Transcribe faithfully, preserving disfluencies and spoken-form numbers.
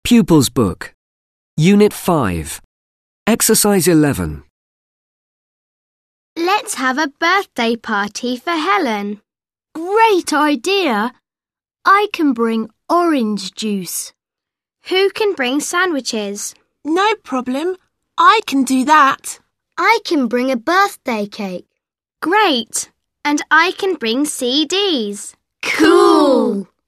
Pupils Book, Unit five, Exercise eleven. Let's have a birthday party for Helen. Great idea! I can bring orange juice. Who can bring sandwiches? No problem. I can do that. I can bring a birthday cake. Great! And I can bring C Ds. Cool!